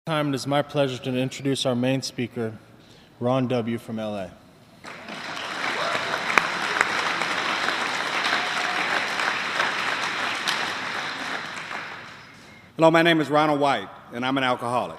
Time, it is my pleasure to introduce our main speaker, Ron W. from LA. Hello, my name is Ronald White, and I'm an alcoholic.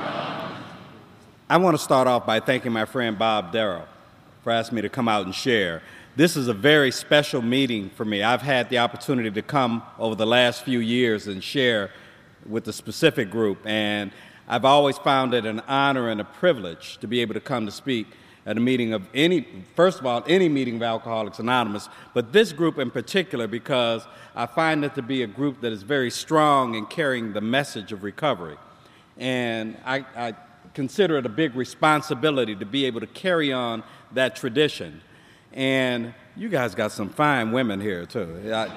I want to start off by thanking my friend Bob Darrow for asking me to come out and share. This is a very special meeting for me. I've had the opportunity to come over the last few years and share with a specific group, and I've always found it an honor and a privilege to be able to come to speak at a meeting of any meeting of Alcoholics Anonymous, but this group in particular because I find it to be a group that is very strong in carrying the message of recovery. And I consider it a big responsibility to be able to carry on that tradition. And you guys got some fine women here, too.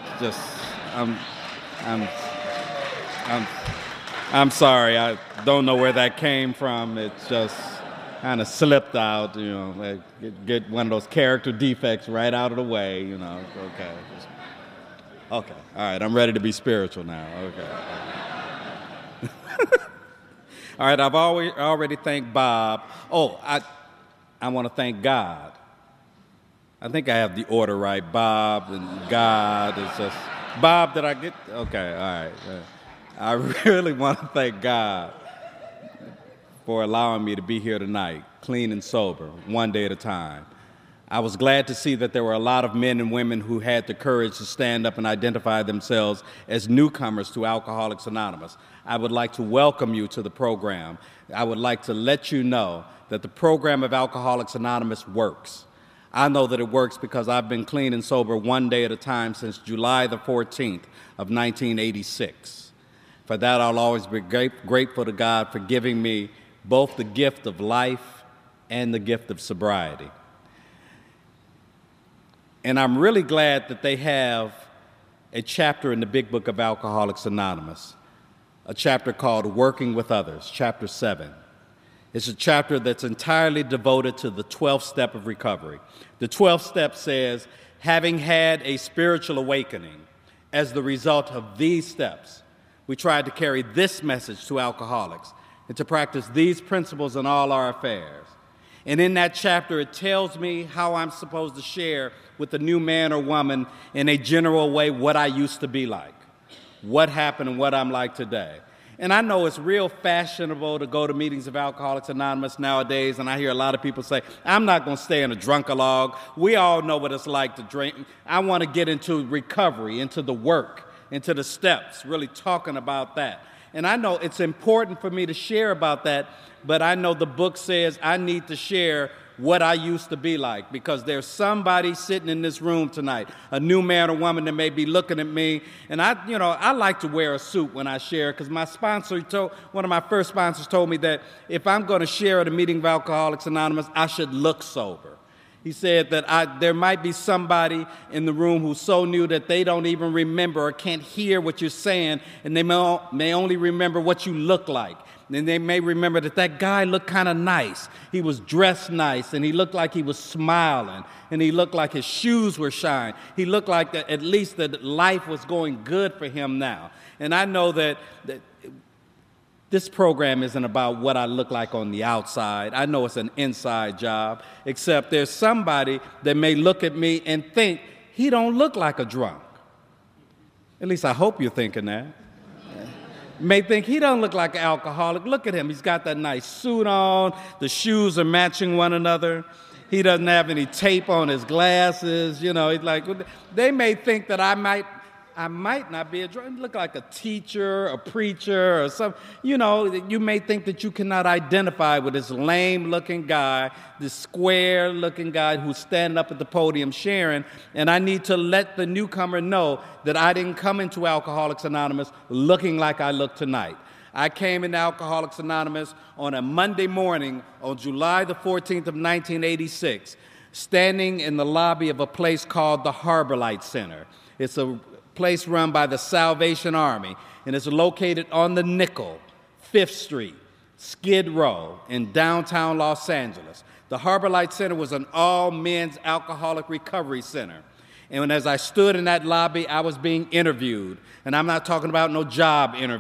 I'm sorry, I don't know where that came from. It just kind of slipped out, get one of those character defects right out of the way, Okay, all right, I'm ready to be spiritual now, okay. All right, I've already thanked Bob. I want to thank God. I think I have the order right, Bob and God. It's just, Bob, did I get, okay, all right. I really want to thank God for allowing me to be here tonight, clean and sober, one day at a time. I was glad to see that there were a lot of men and women who had the courage to stand up and identify themselves as newcomers to Alcoholics Anonymous. I would like to welcome you to the program. I would like to let you know that the program of Alcoholics Anonymous works. I know that it works because I've been clean and sober one day at a time since July the 14th of 1986. For that, I'll always be grateful to God for giving me both the gift of life and the gift of sobriety. And I'm really glad that they have a chapter in the Big Book of Alcoholics Anonymous, a chapter called Working with Others, Chapter 7. It's a chapter that's entirely devoted to the 12th step of recovery. The 12th step says, having had a spiritual awakening as the result of these steps, we tried to carry this message to alcoholics and to practice these principles in all our affairs. And in that chapter, it tells me how I'm supposed to share with a new man or woman in a general way what I used to be like, what happened and what I'm like today. And I know it's real fashionable to go to meetings of Alcoholics Anonymous nowadays, and I hear a lot of people say, I'm not going to stay in a drunk-a-log. We all know what it's like to drink. I want to get into recovery, into the work, into the steps, really talking about that. And I know it's important for me to share about that, but I know the book says I need to share what I used to be like, because there's somebody sitting in this room tonight, a new man or woman that may be looking at me, and I like to wear a suit when I share, because one of my first sponsors told me that if I'm going to share at a meeting of Alcoholics Anonymous, I should look sober. He said that there might be somebody in the room who's so new that they don't even remember or can't hear what you're saying, and they may only remember what you look like. And they may remember that guy looked kind of nice. He was dressed nice, and he looked like he was smiling, and he looked like his shoes were shining. He looked like that at least that life was going good for him now. And I know that this program isn't about what I look like on the outside. I know it's an inside job, except there's somebody that may look at me and think he don't look like a drunk. At least I hope you're thinking that. May think he don't look like an alcoholic. Look at him. He's got that nice suit on. The shoes are matching one another. He doesn't have any tape on his glasses. He's like, they may think that I might not be a drunk. Look like a teacher, a preacher, or something. You may think that you cannot identify with this lame-looking guy, this square-looking guy who's standing up at the podium sharing, and I need to let the newcomer know that I didn't come into Alcoholics Anonymous looking like I look tonight. I came into Alcoholics Anonymous on a Monday morning on July the 14th of 1986, standing in the lobby of a place called the Harbor Light Center. It's a place run by the Salvation Army, and it's located on the Nickel, 5th Street, Skid Row, in downtown Los Angeles. The Harbor Light Center was an all-men's alcoholic recovery center. And as I stood in that lobby, I was being interviewed. And I'm not talking about no job interview.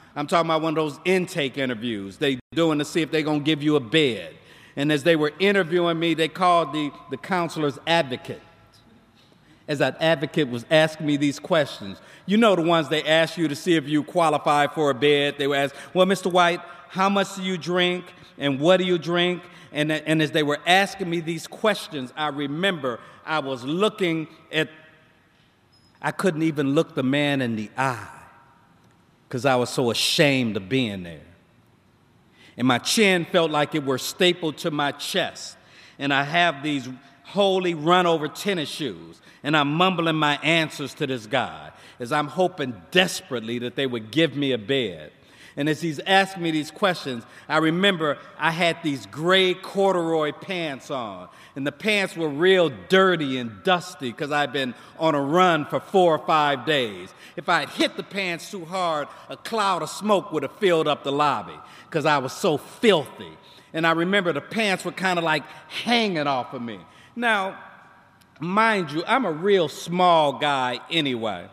I'm talking about one of those intake interviews they doing to see if they're going to give you a bed. And as they were interviewing me, they called the counselor's advocate. As that advocate was asking me these questions, you know the ones they ask you to see if you qualify for a bed. They would ask, well, Mr. White, how much do you drink and what do you drink? And as they were asking me these questions, I remember I was looking at, I couldn't even look the man in the eye because I was so ashamed of being there. And my chin felt like it were stapled to my chest. And I have these holy run-over tennis shoes, and I'm mumbling my answers to this guy as I'm hoping desperately that they would give me a bed. And as he's asking me these questions, I remember I had these gray corduroy pants on, and the pants were real dirty and dusty because I'd been on a run for 4 or 5 days. If I had hit the pants too hard, a cloud of smoke would have filled up the lobby because I was so filthy. And I remember the pants were kind of like hanging off of me. Now, mind you, I'm a real small guy anyway.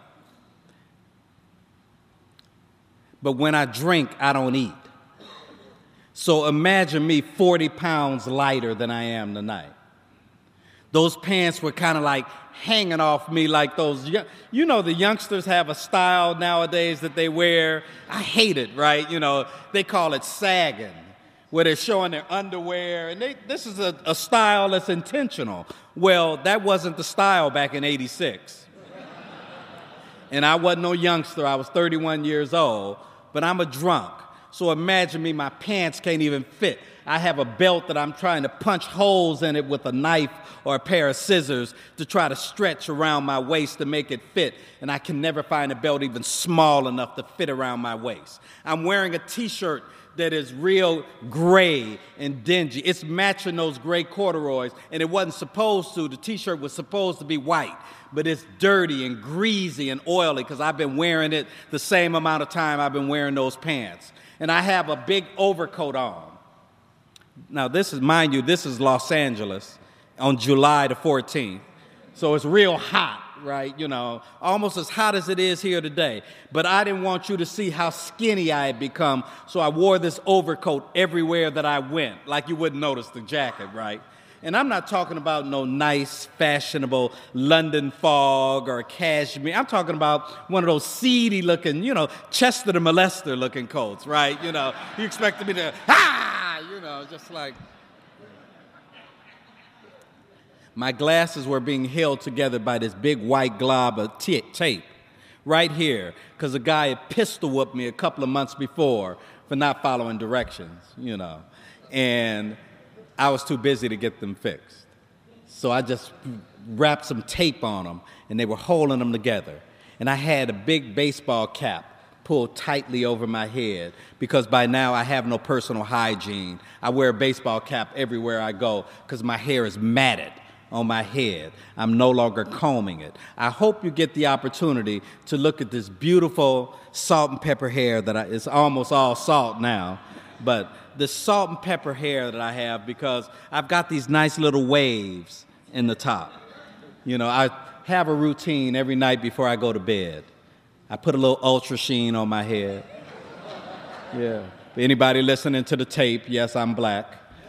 But when I drink, I don't eat. So imagine me 40 pounds lighter than I am tonight. Those pants were kind of like hanging off me like those, you know, the youngsters have a style nowadays that they wear. I hate it, right? You know, they call it sagging, where they're showing their underwear. And this is a style that's intentional. Well, that wasn't the style back in '86. And I wasn't no youngster. I was 31 years old. But I'm a drunk. So imagine me, my pants can't even fit. I have a belt that I'm trying to punch holes in it with a knife or a pair of scissors to try to stretch around my waist to make it fit. And I can never find a belt even small enough to fit around my waist. I'm wearing a T-shirt that is real gray and dingy. It's matching those gray corduroys, and it wasn't supposed to. The T-shirt was supposed to be white, but it's dirty and greasy and oily because I've been wearing it the same amount of time I've been wearing those pants. And I have a big overcoat on. Now, this is, mind you, this is Los Angeles on July the 14th. So it's real hot, right? You know, almost as hot as it is here today. But I didn't want you to see how skinny I had become, so I wore this overcoat everywhere that I went, like you wouldn't notice the jacket, right? And I'm not talking about no nice, fashionable London fog or cashmere. I'm talking about one of those seedy-looking, you know, Chester the Molester-looking coats, right? You know, you expected me to, you know, just like. My glasses were being held together by this big white glob of tape right here because a guy had pistol whooped me a couple of months before for not following directions, you know. And I was too busy to get them fixed. So I just wrapped some tape on them, and they were holding them together. And I had a big baseball cap pulled tightly over my head because by now I have no personal hygiene. I wear a baseball cap everywhere I go because my hair is matted on my head. I'm no longer combing it. I hope you get the opportunity to look at this beautiful salt and pepper hair it's almost all salt now, but the salt and pepper hair that I have because I've got these nice little waves in the top. You know, I have a routine every night before I go to bed. I put a little Ultra Sheen on my head. Yeah. Anybody listening to the tape, yes, I'm black.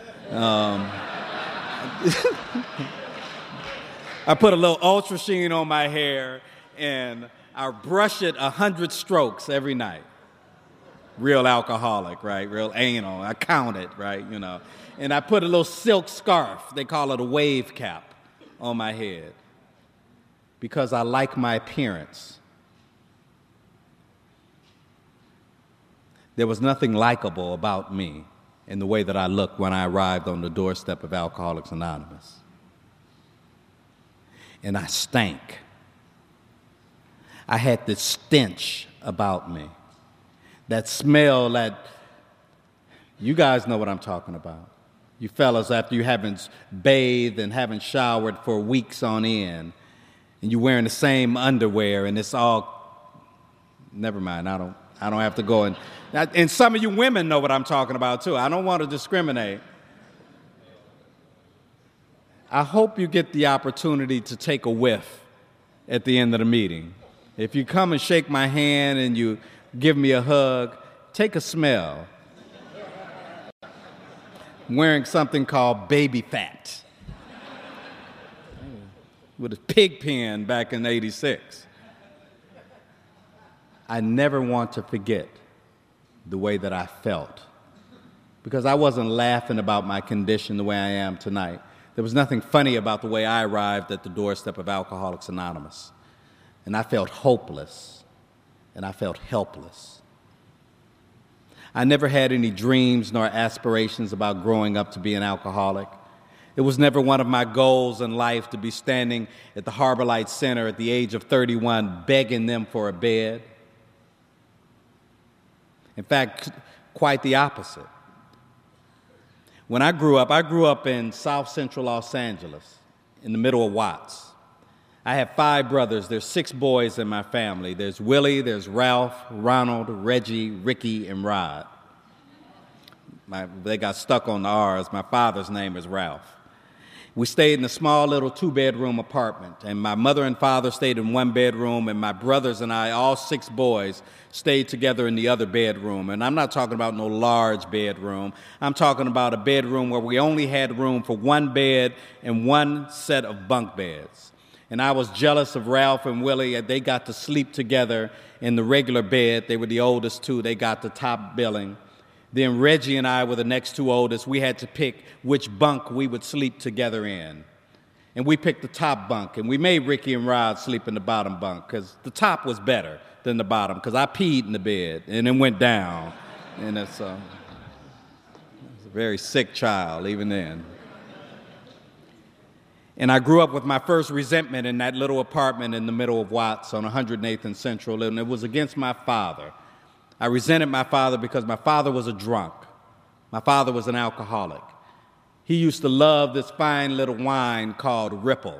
I put a little Ultra Sheen on my hair, and I brush it 100 strokes every night. Real alcoholic, right? Real anal. I count it, right? You know. And I put a little silk scarf, they call it a wave cap, on my head because I like my appearance. There was nothing likable about me in the way that I looked when I arrived on the doorstep of Alcoholics Anonymous. And I stank. I had this stench about me. That smell that, you guys know what I'm talking about. You fellas, after you haven't bathed and haven't showered for weeks on end, and you're wearing the same underwear, and it's all, never mind, I don't have to go and some of you women know what I'm talking about too. I don't want to discriminate. I hope you get the opportunity to take a whiff at the end of the meeting. If you come and shake my hand and you give me a hug, take a smell. Wearing something called baby fat with a pig pen back in '86. I never want to forget the way that I felt, because I wasn't laughing about my condition the way I am tonight. There was nothing funny about the way I arrived at the doorstep of Alcoholics Anonymous. And I felt hopeless, and I felt helpless. I never had any dreams nor aspirations about growing up to be an alcoholic. It was never one of my goals in life to be standing at the Harbor Light Center at the age of 31 begging them for a bed. In fact, quite the opposite. When I grew up in South Central Los Angeles, in the middle of Watts. I have 5 brothers. There's 6 boys in my family. There's Willie, there's Ralph, Ronald, Reggie, Ricky, and Rod. They got stuck on the R's. My father's name is Ralph. We stayed in a small little 2-bedroom apartment, and my mother and father stayed in 1 bedroom, and my brothers and I, all 6 boys, stayed together in the other bedroom. And I'm not talking about no large bedroom. I'm talking about a bedroom where we only had room for 1 bed and 1 set of bunk beds. And I was jealous of Ralph and Willie. They got to sleep together in the regular bed. They were the oldest 2. They got the top billing. Then Reggie and I were the next 2 oldest. We had to pick which bunk we would sleep together in. And we picked the top bunk. And we made Ricky and Rod sleep in the bottom bunk because the top was better than the bottom, because I peed in the bed and it went down. And it's a very sick child even then. And I grew up with my first resentment in that little apartment in the middle of Watts on 108th and Central, and it was against my father. I resented my father because my father was a drunk. My father was an alcoholic. He used to love this fine little wine called Ripple,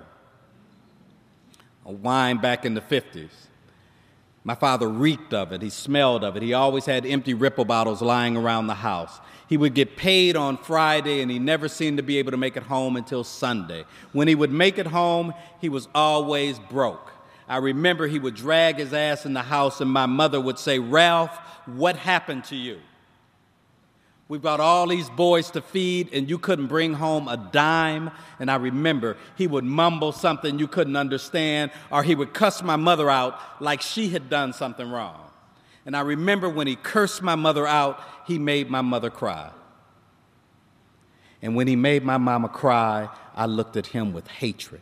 a wine back in the 50s. My father reeked of it. He smelled of it. He always had empty Ripple bottles lying around the house. He would get paid on Friday, and he never seemed to be able to make it home until Sunday. When he would make it home, he was always broke. I remember he would drag his ass in the house, and my mother would say, "Ralph, what happened to you? We've got all these boys to feed, and you couldn't bring home a dime." And I remember he would mumble something you couldn't understand, or he would cuss my mother out like she had done something wrong. And I remember when he cursed my mother out, he made my mother cry. And when he made my mama cry, I looked at him with hatred.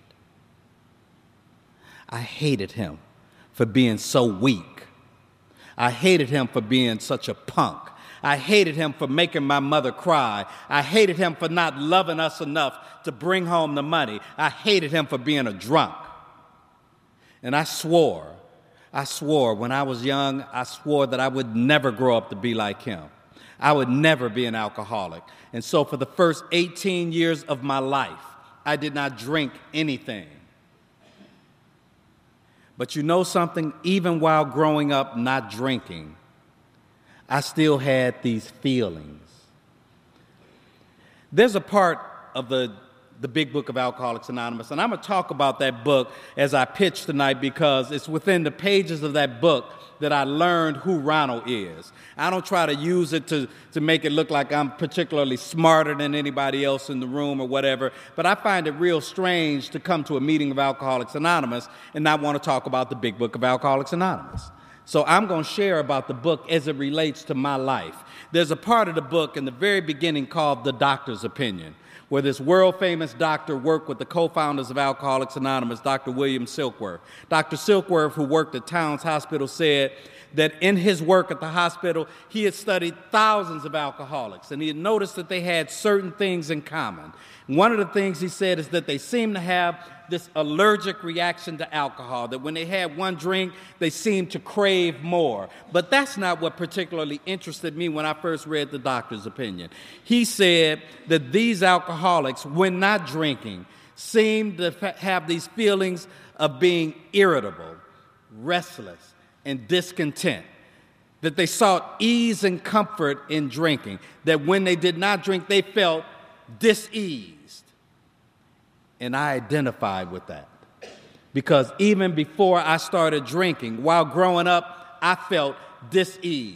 I hated him for being so weak. I hated him for being such a punk. I hated him for making my mother cry. I hated him for not loving us enough to bring home the money. I hated him for being a drunk. And I swore when I was young, I swore that I would never grow up to be like him. I would never be an alcoholic. And so for the first 18 years of my life, I did not drink anything. But you know something? Even while growing up not drinking, I still had these feelings. There's a part of the Big Book of Alcoholics Anonymous, and I'm going to talk about that book as I pitch tonight, because it's within the pages of that book that I learned who Ronald is. I don't try to use it to make it look like I'm particularly smarter than anybody else in the room or whatever, but I find it real strange to come to a meeting of Alcoholics Anonymous and not want to talk about the Big Book of Alcoholics Anonymous. So I'm going to share about the book as it relates to my life. There's a part of the book in the very beginning called The Doctor's Opinion, where this world-famous doctor worked with the co-founders of Alcoholics Anonymous, Dr. William Silkworth. Dr. Silkworth, who worked at Towns Hospital, said that in his work at the hospital, he had studied thousands of alcoholics, and he had noticed that they had certain things in common. One of the things he said is that they seemed to have this allergic reaction to alcohol, that when they had one drink, they seemed to crave more. But that's not what particularly interested me when I first read the doctor's opinion. He said that these alcoholics, when not drinking, seemed to have these feelings of being irritable, restless, and discontent, that they sought ease and comfort in drinking, that when they did not drink, they felt diseased. And I identified with that, because even before I started drinking, while growing up, I felt diseased.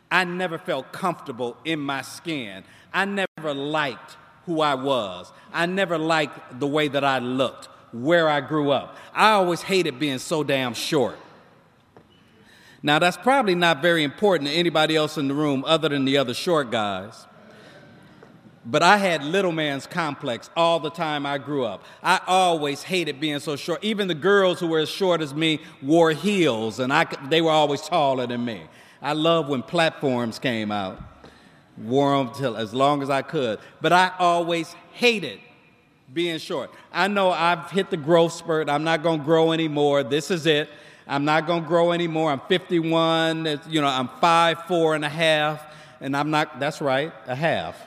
I never felt comfortable in my skin. I never liked who I was. I never liked the way that I looked, where I grew up. I always hated being so damn short. Now, that's probably not very important to anybody else in the room other than the other short guys. But I had little man's complex all the time I grew up. I always hated being so short. Even the girls who were as short as me wore heels, and they were always taller than me. I loved when platforms came out. Wore them till as long as I could. But I always hated being short. I know I've hit the growth spurt. I'm not going to grow anymore. This is it. I'm not going to grow anymore. I'm 51. I'm 5'4" and a half. And I'm not, that's right, a half.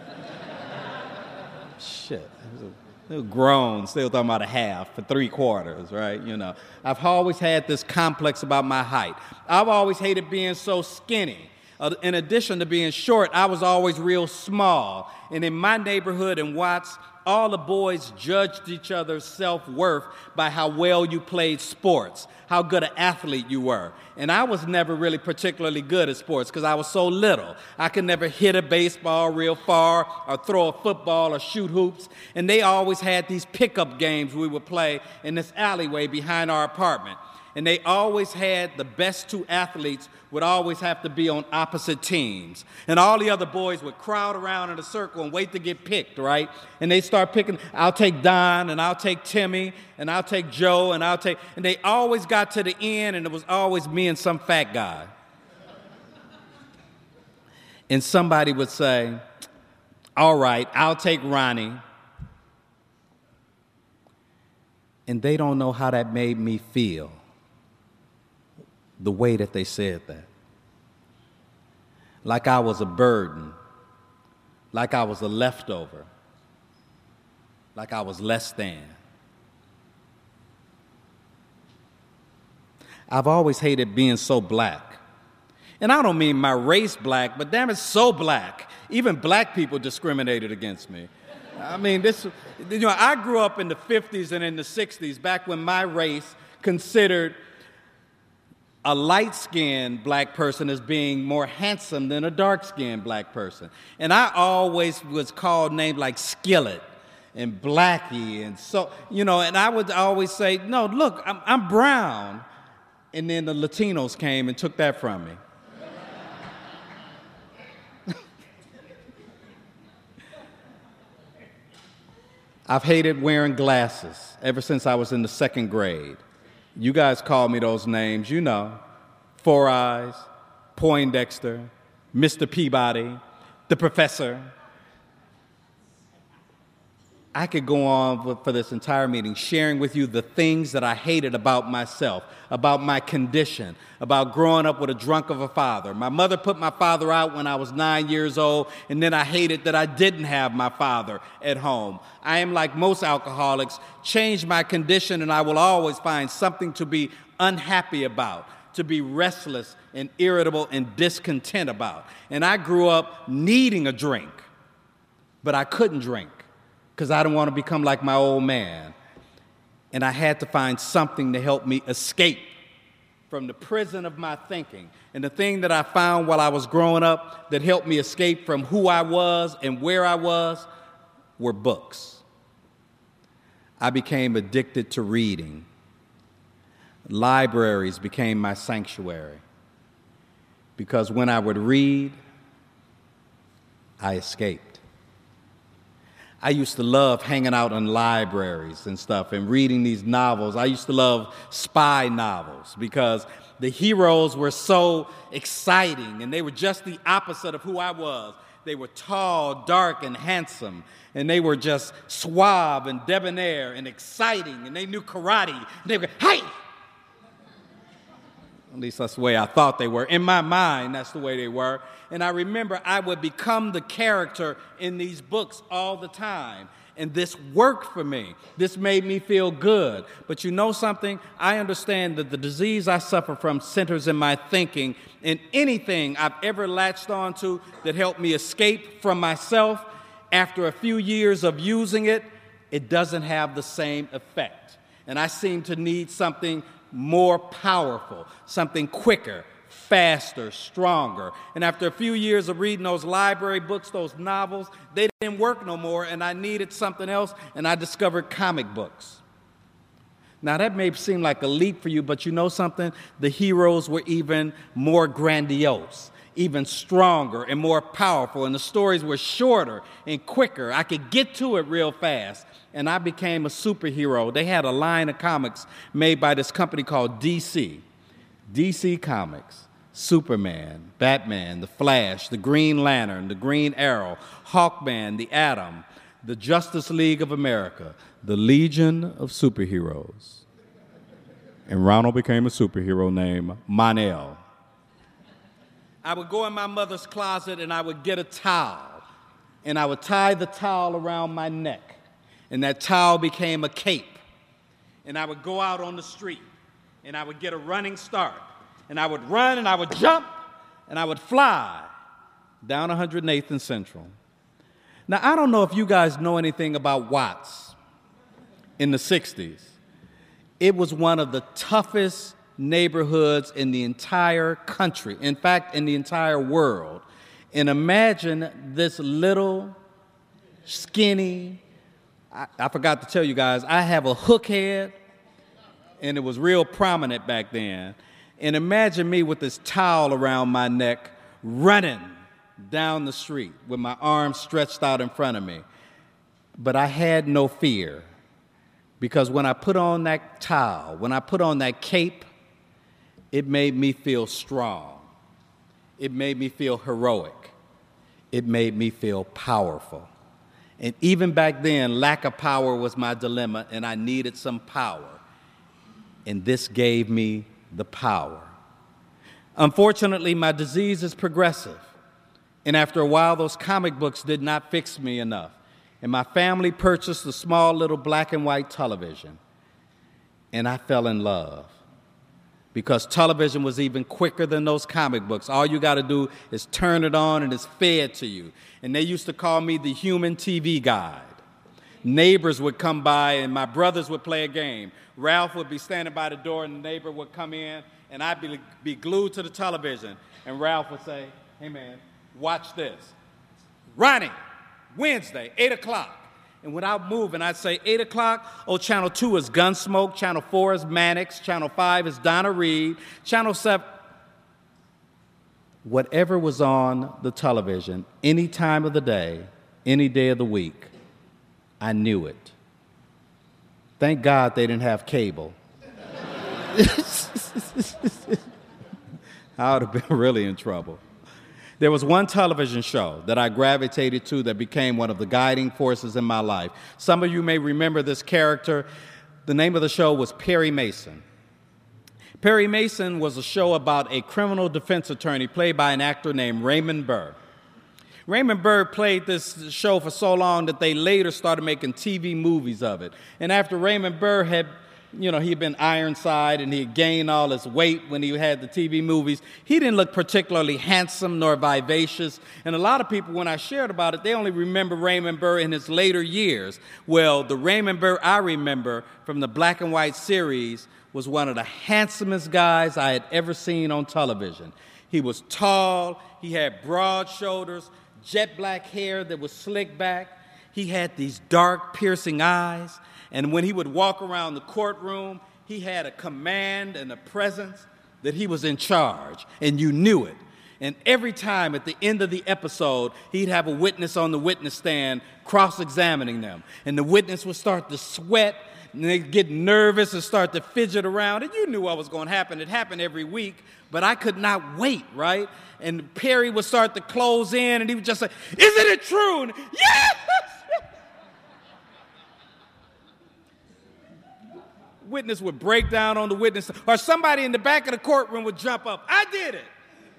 Shit. They were grown, still talking about a half for 3/4, right? I've always had this complex about my height. I've always hated being so skinny. In addition to being short, I was always real small. And in my neighborhood in Watts, all the boys judged each other's self-worth by how well you played sports, how good an athlete you were. And I was never really particularly good at sports because I was so little. I could never hit a baseball real far or throw a football or shoot hoops. And they always had these pickup games we would play in this alleyway behind our apartment. And they always had the best two athletes would always have to be on opposite teams. And all the other boys would crowd around in a circle and wait to get picked, right? And they start picking, I'll take Don, and I'll take Timmy, and I'll take Joe, and they always got to the end, and it was always me and some fat guy. And somebody would say, all right, I'll take Ronnie. And they don't know how that made me feel. The way that they said that. Like I was a burden. Like I was a leftover. Like I was less than. I've always hated being so black. And I don't mean my race black, but damn, it's so black. Even black people discriminated against me. I mean, I grew up in the 50s and in the 60s, back when my race considered a light-skinned black person as being more handsome than a dark-skinned black person. And I always was called names like Skillet and Blackie and and I would always say, no, look, I'm brown. And then the Latinos came and took that from me. I've hated wearing glasses ever since I was in the 2nd grade. You guys call me those names, Four Eyes, Poindexter, Mr. Peabody, the Professor. I could go on for this entire meeting sharing with you the things that I hated about myself, about my condition, about growing up with a drunk of a father. My mother put my father out when I was 9 years old, and then I hated that I didn't have my father at home. I am like most alcoholics, change my condition, and I will always find something to be unhappy about, to be restless and irritable and discontent about. And I grew up needing a drink, but I couldn't drink, because I didn't want to become like my old man. And I had to find something to help me escape from the prison of my thinking. And the thing that I found while I was growing up that helped me escape from who I was and where I was were books. I became addicted to reading. Libraries became my sanctuary. Because when I would read, I escaped. I used to love hanging out in libraries and stuff and reading these novels. I used to love spy novels because the heroes were so exciting and they were just the opposite of who I was. They were tall, dark, and handsome, and they were just suave and debonair and exciting, and they knew karate. And they would go, hey! At least that's the way I thought they were. In my mind, that's the way they were. And I remember I would become the character in these books all the time. And this worked for me. This made me feel good. But you know something? I understand that the disease I suffer from centers in my thinking, and anything I've ever latched onto that helped me escape from myself, after a few years of using it, it doesn't have the same effect. And I seem to need something more powerful, something quicker, faster, stronger. And after a few years of reading those library books, those novels, they didn't work no more, and I needed something else, and I discovered comic books. Now, that may seem like a leap for you, but you know something? The heroes were even more grandiose, even stronger and more powerful, and the stories were shorter and quicker. I could get to it real fast, and I became a superhero. They had a line of comics made by this company called DC Comics. Superman, Batman, The Flash, the Green Lantern, the Green Arrow, Hawkman, the Atom, the Justice League of America, the Legion of Superheroes. And Ronald became a superhero named Mon-El. I would go in my mother's closet and I would get a towel, and I would tie the towel around my neck, and that towel became a cape. And I would go out on the street, and I would get a running start, and I would run, and I would jump, and I would fly down 108th and Central. Now, I don't know if you guys know anything about Watts in the 60s. It was one of the toughest neighborhoods in the entire country, in fact, in the entire world. And imagine this little, skinny, I forgot to tell you guys, I have a hook head, and it was real prominent back then. And imagine me with this towel around my neck running down the street with my arms stretched out in front of me. But I had no fear, because when I put on that towel, when I put on that cape, it made me feel strong. It made me feel heroic. It made me feel powerful. And even back then, lack of power was my dilemma, and I needed some power. And this gave me the power. Unfortunately, my disease is progressive. And after a while, those comic books did not fix me enough. And my family purchased a small little black and white television. And I fell in love, because television was even quicker than those comic books. All you got to do is turn it on, and it's fed to you. And they used to call me the human TV guide. Neighbors would come by, and my brothers would play a game. Ralph would be standing by the door, and the neighbor would come in, and I'd be glued to the television. And Ralph would say, "Hey, man, watch this. Ronnie, Wednesday, 8 o'clock. And without moving, I'd say, 8 o'clock, oh, Channel 2 is Gunsmoke, Channel 4 is Mannix, Channel 5 is Donna Reed, Channel 7, whatever was on the television, any time of the day, any day of the week, I knew it. Thank God they didn't have cable. I would have been really in trouble. There was one television show that I gravitated to that became one of the guiding forces in my life. Some of you may remember this character. The name of the show was Perry Mason. Perry Mason was a show about a criminal defense attorney played by an actor named Raymond Burr. Raymond Burr played this show for so long that they later started making TV movies of it. And after Raymond Burr had he'd been Ironside, and he had gained all his weight when he had the TV movies. He didn't look particularly handsome nor vivacious. And a lot of people, when I shared about it, they only remember Raymond Burr in his later years. Well, the Raymond Burr I remember from the black and white series was one of the handsomest guys I had ever seen on television. He was tall, he had broad shoulders, jet black hair that was slicked back. He had these dark, piercing eyes. And when he would walk around the courtroom, he had a command and a presence that he was in charge, and you knew it. And every time at the end of the episode, he'd have a witness on the witness stand cross-examining them. And the witness would start to sweat, and they'd get nervous and start to fidget around. And you knew what was going to happen. It happened every week, but I could not wait, right? And Perry would start to close in, and he would just say, "Isn't it true?" And, "Yes!" Witness would break down on the witness, or somebody in the back of the courtroom would jump up. "I did it."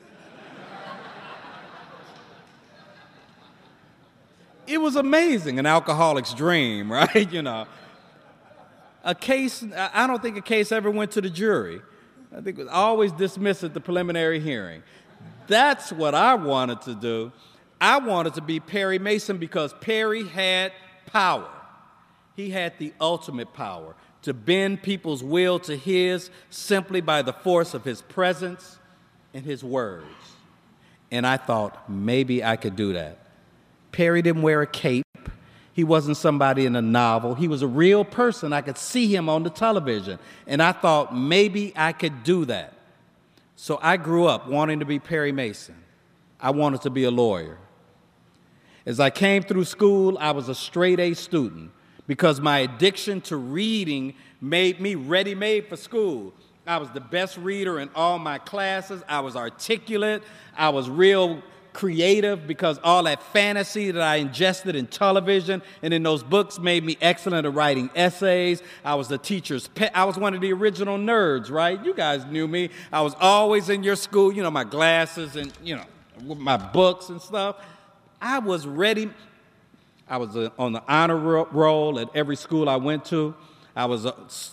It was amazing, an alcoholic's dream, right? A case, I don't think a case ever went to the jury. I think it was always dismissed at the preliminary hearing. That's what I wanted to do. I wanted to be Perry Mason because Perry had power. He had the ultimate power to bend people's will to his simply by the force of his presence in his words. And I thought, maybe I could do that. Perry didn't wear a cape. He wasn't somebody in a novel. He was a real person. I could see him on the television. And I thought, maybe I could do that. So I grew up wanting to be Perry Mason. I wanted to be a lawyer. As I came through school, I was a straight-A student because my addiction to reading made me ready-made for school. I was the best reader in all my classes. I was articulate. I was real creative because all that fantasy that I ingested in television and in those books made me excellent at writing essays. I was the teacher's pet. I was one of the original nerds, right? You guys knew me. I was always in your school, my glasses and, with my books and stuff. I was ready. I was on the honor roll at every school I went to. I was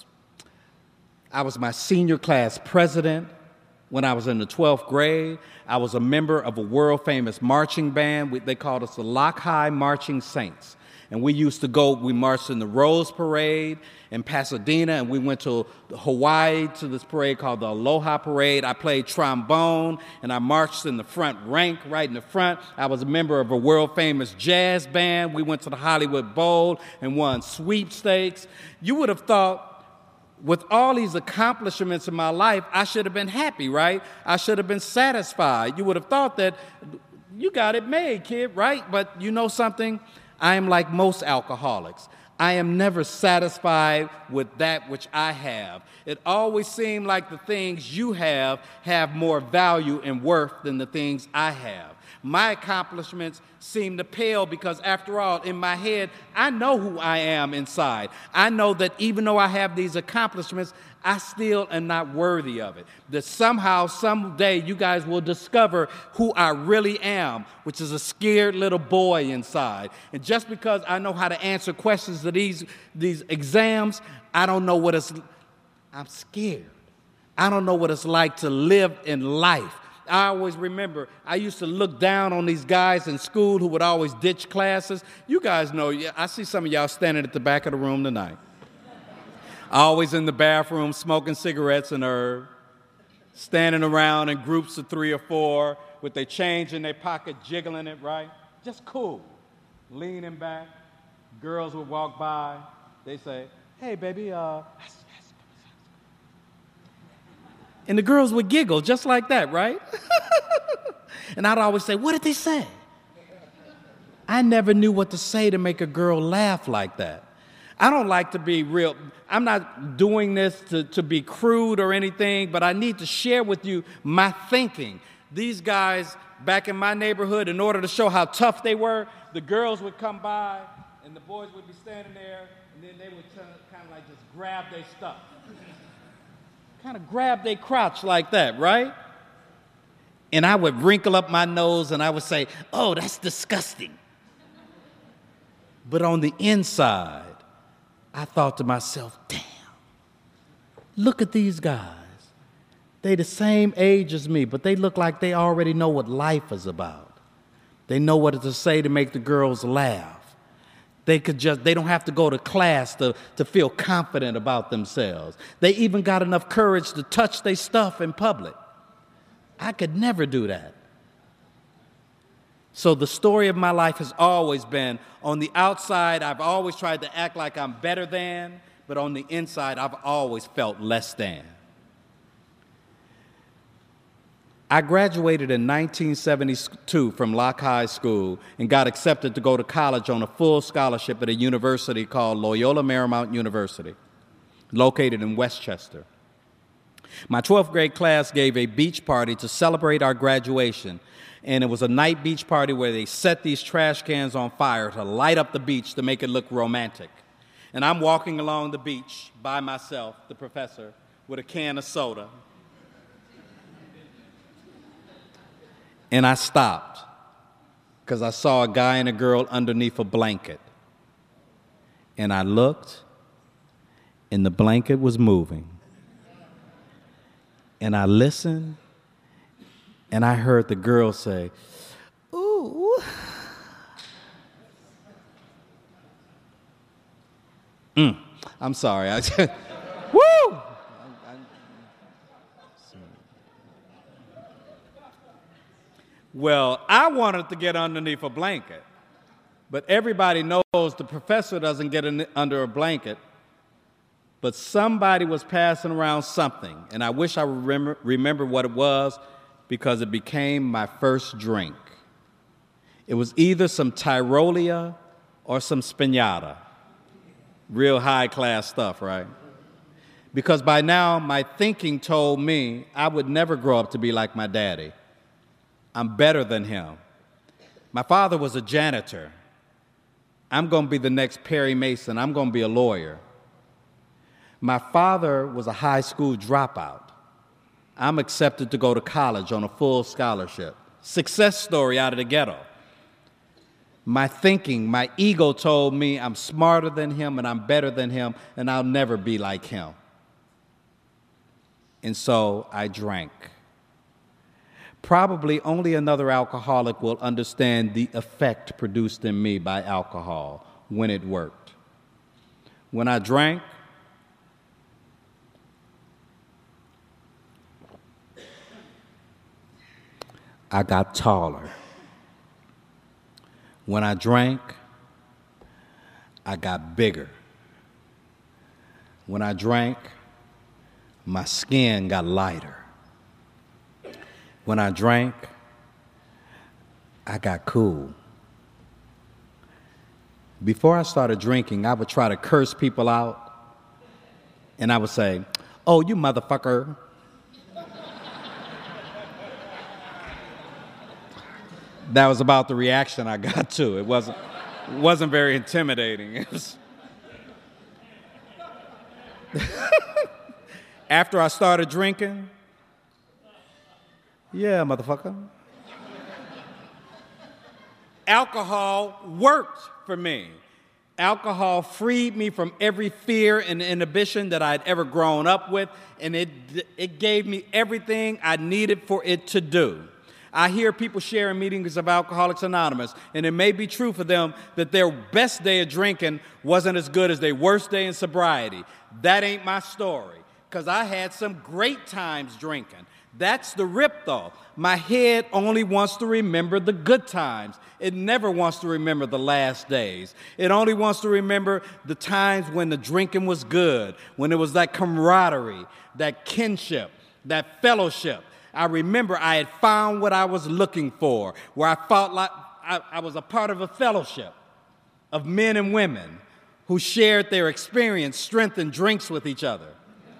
my senior class president when I was in the 12th grade. I was a member of a world-famous marching band. They called us the Lock High Marching Saints. And we marched in the Rose Parade in Pasadena, and we went to Hawaii to this parade called the Aloha Parade. I played trombone, and I marched in the front rank, right in the front. I was a member of a world-famous jazz band. We went to the Hollywood Bowl and won sweepstakes. You would have thought, with all these accomplishments in my life, I should have been happy, right? I should have been satisfied. You would have thought that you got it made, kid, right? But you know something? I am like most alcoholics. I am never satisfied with that which I have. It always seemed like the things you have more value and worth than the things I have. My accomplishments seem to pale because, after all, in my head, I know who I am inside. I know that even though I have these accomplishments, I still am not worthy of it. That somehow, someday, you guys will discover who I really am, which is a scared little boy inside. And just because I know how to answer questions to these exams, I don't know what I'm scared. I don't know what it's like to live in life. I always remember, I used to look down on these guys in school who would always ditch classes. You guys know, I see some of y'all standing at the back of the room tonight. Always in the bathroom, smoking cigarettes and herb, standing around in groups of 3 or 4 with their change in their pocket, jiggling it, right? Just cool. Leaning back. Girls would walk by. They say, hey, baby, and the girls would giggle just like that, right? And I'd always say, what did they say? I never knew what to say to make a girl laugh like that. I don't like to be real. I'm not doing this to be crude or anything, but I need to share with you my thinking. These guys back in my neighborhood, in order to show how tough they were, the girls would come by and the boys would be standing there, and then they would kind of like just grab their stuff. Kind of grab their crotch like that, right? And I would wrinkle up my nose and I would say, oh, that's disgusting. But on the inside, I thought to myself, damn, look at these guys. They the same age as me, but they look like they already know what life is about. They know what to say to make the girls laugh. They don't have to go to class to feel confident about themselves. They even got enough courage to touch their stuff in public. I could never do that. So the story of my life has always been, on the outside, I've always tried to act like I'm better than, but on the inside, I've always felt less than. I graduated in 1972 from Lock High School and got accepted to go to college on a full scholarship at a university called Loyola Marymount University, located in Westchester. My 12th grade class gave a beach party to celebrate our graduation, and it was a night beach party where they set these trash cans on fire to light up the beach to make it look romantic. And I'm walking along the beach by myself, the professor, with a can of soda. And I stopped because I saw a guy and a girl underneath a blanket. And I looked, and the blanket was moving. And I listened, and I heard the girl say, ooh. I'm sorry. Woo! Well, I wanted to get underneath a blanket, but everybody knows the professor doesn't get under a blanket, but somebody was passing around something, and I wish I remember what it was because it became my first drink. It was either some Tyrolia or some Spinata. Real high-class stuff, right? Because by now, my thinking told me I would never grow up to be like my daddy. I'm better than him. My father was a janitor. I'm going to be the next Perry Mason. I'm going to be a lawyer. My father was a high school dropout. I'm accepted to go to college on a full scholarship. Success story out of the ghetto. My thinking, my ego told me I'm smarter than him and I'm better than him and I'll never be like him. And so I drank. Probably only another alcoholic will understand the effect produced in me by alcohol when it worked. When I drank, I got taller. When I drank, I got bigger. When I drank, my skin got lighter. When I drank, I got cool. Before I started drinking, I would try to curse people out, and I would say, "Oh, you motherfucker." That was about the reaction I got to. It wasn't very intimidating. It was After I started drinking, yeah, motherfucker. Alcohol worked for me. Alcohol freed me from every fear and inhibition that I'd ever grown up with, and it gave me everything I needed for it to do. I hear people sharing meetings of Alcoholics Anonymous, and it may be true for them that their best day of drinking wasn't as good as their worst day in sobriety. That ain't my story, because I had some great times drinking. That's the rip, though. My head only wants to remember the good times. It never wants to remember the last days. It only wants to remember the times when the drinking was good, when it was that camaraderie, that kinship, that fellowship. I remember I had found what I was looking for, where I felt like I was a part of a fellowship of men and women who shared their experience, strength, and drinks with each other.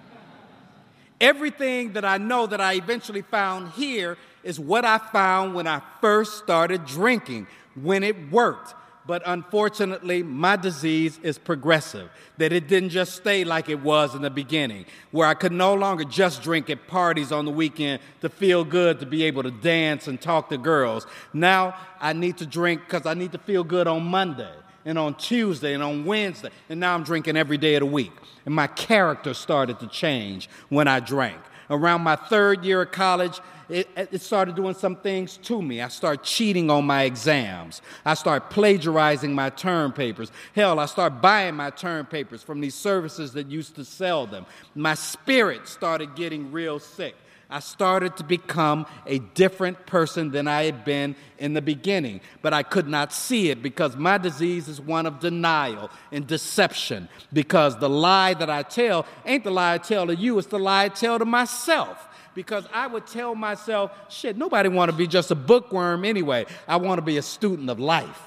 Everything that I know that I eventually found here is what I found when I first started drinking, when it worked. But unfortunately, my disease is progressive, that it didn't just stay like it was in the beginning, where I could no longer just drink at parties on the weekend to feel good, to be able to dance and talk to girls. Now I need to drink because I need to feel good on Monday and on Tuesday and on Wednesday, and now I'm drinking every day of the week. And my character started to change when I drank. Around my third year of college, it started doing some things to me. I started cheating on my exams. I started plagiarizing my term papers. Hell, I started buying my term papers from these services that used to sell them. My spirit started getting real sick. I started to become a different person than I had been in the beginning, but I could not see it because my disease is one of denial and deception, because the lie that I tell ain't the lie I tell to you, it's the lie I tell to myself. Because I would tell myself, shit, nobody want to be just a bookworm anyway. I want to be a student of life.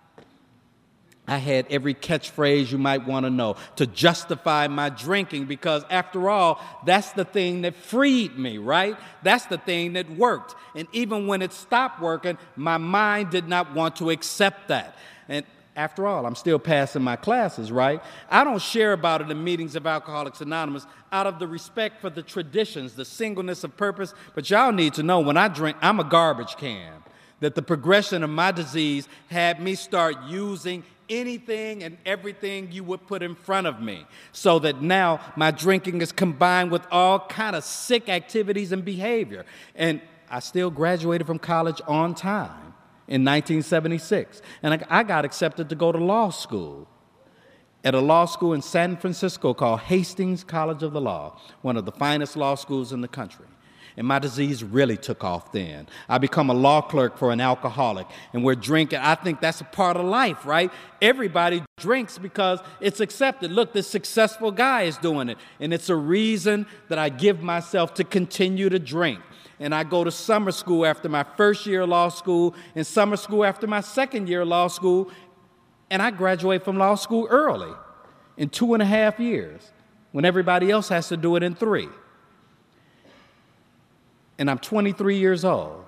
I had every catchphrase you might want to know to justify my drinking because, after all, that's the thing that freed me, right? That's the thing that worked. And even when it stopped working, my mind did not want to accept that. And after all, I'm still passing my classes, right? I don't share about it in meetings of Alcoholics Anonymous out of the respect for the traditions, the singleness of purpose. But y'all need to know when I drink, I'm a garbage can. That the progression of my disease had me start using anything and everything you would put in front of me, so that now my drinking is combined with all kind of sick activities and behavior. And I still graduated from college on time in 1976. And I got accepted to go to law school at a law school in San Francisco called Hastings College of the Law, one of the finest law schools in the country. And my disease really took off then. I become a law clerk for an alcoholic, and we're drinking. I think that's a part of life, right? Everybody drinks because it's accepted. Look, this successful guy is doing it, and it's a reason that I give myself to continue to drink. And I go to summer school after my first year of law school and summer school after my second year of law school, and I graduate from law school early in 2.5 years when everybody else has to do it in 3. And I'm 23 years old.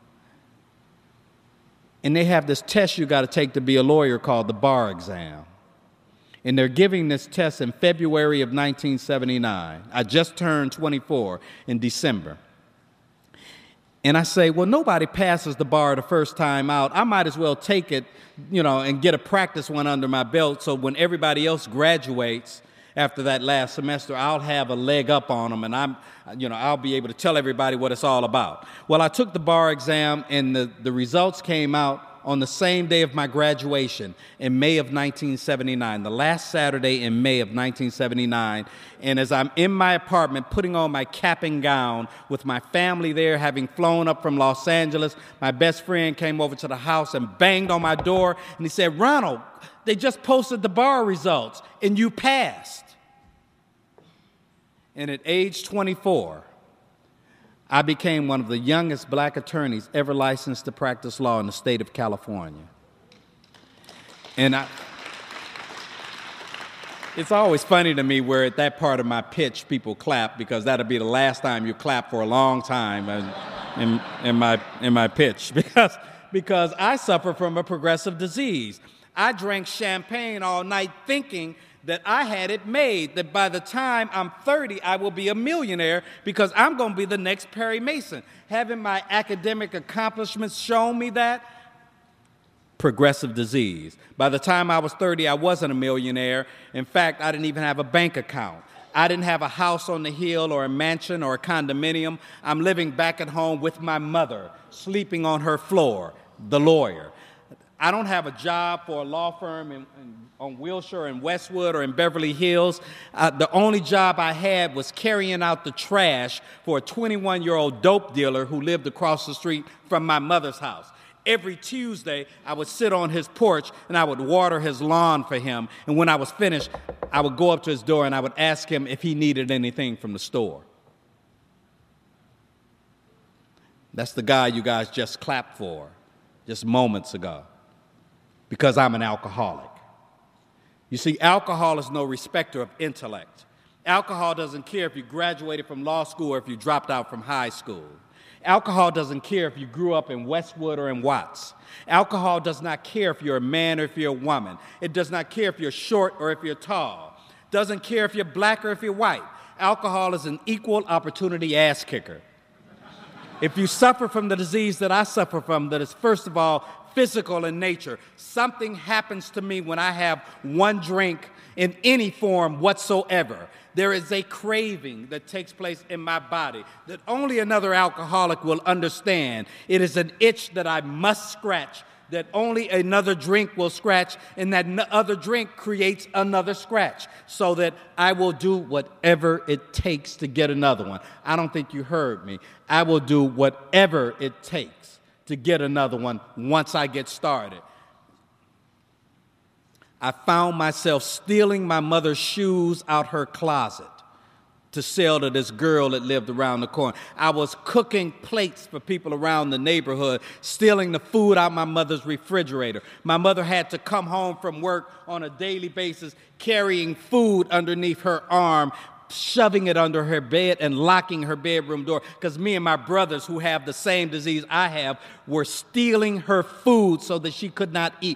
And they have this test you got to take to be a lawyer called the bar exam. And they're giving this test in February of 1979. I just turned 24 in December. And I say, well, nobody passes the bar the first time out. I might as well take it, and get a practice one under my belt so when everybody else graduates after that last semester, I'll have a leg up on them, and I'll be able to tell everybody what it's all about. Well, I took the bar exam, and the results came out on the same day of my graduation in May of 1979, the last Saturday in May of 1979. And as I'm in my apartment putting on my cap and gown with my family there, having flown up from Los Angeles, my best friend came over to the house and banged on my door, and he said, "Ronald, they just posted the bar results, and you passed." And at age 24, I became one of the youngest black attorneys ever licensed to practice law in the state of California. And it's always funny to me where at that part of my pitch people clap, because that'll be the last time you clap for a long time in my pitch, because I suffer from a progressive disease. I drank champagne all night thinking that I had it made, that by the time I'm 30, I will be a millionaire because I'm going to be the next Perry Mason. Having my academic accomplishments shown me that? Progressive disease. By the time I was 30, I wasn't a millionaire. In fact, I didn't even have a bank account. I didn't have a house on the hill or a mansion or a condominium. I'm living back at home with my mother, sleeping on her floor, the lawyer. I don't have a job for a law firm on Wilshire and Westwood or in Beverly Hills. The only job I had was carrying out the trash for a 21-year-old dope dealer who lived across the street from my mother's house. Every Tuesday, I would sit on his porch and I would water his lawn for him. And when I was finished, I would go up to his door and I would ask him if he needed anything from the store. That's the guy you guys just clapped for just moments ago, because I'm an alcoholic. You see, alcohol is no respecter of intellect. Alcohol doesn't care if you graduated from law school or if you dropped out from high school. Alcohol doesn't care if you grew up in Westwood or in Watts. Alcohol does not care if you're a man or if you're a woman. It does not care if you're short or if you're tall. It doesn't care if you're black or if you're white. Alcohol is an equal opportunity ass kicker. If you suffer from the disease that I suffer from, that is, first of all, physical in nature, something happens to me when I have one drink in any form whatsoever. There is a craving that takes place in my body that only another alcoholic will understand. It is an itch that I must scratch, that only another drink will scratch, and that other drink creates another scratch, so that I will do whatever it takes to get another one. I don't think you heard me. I will do whatever it takes to get another one once I get started. I found myself stealing my mother's shoes out her closet to sell to this girl that lived around the corner. I was cooking plates for people around the neighborhood, stealing the food out my mother's refrigerator. My mother had to come home from work on a daily basis carrying food underneath her arm, shoving it under her bed and locking her bedroom door, because me and my brothers, who have the same disease I have, were stealing her food so that she could not eat.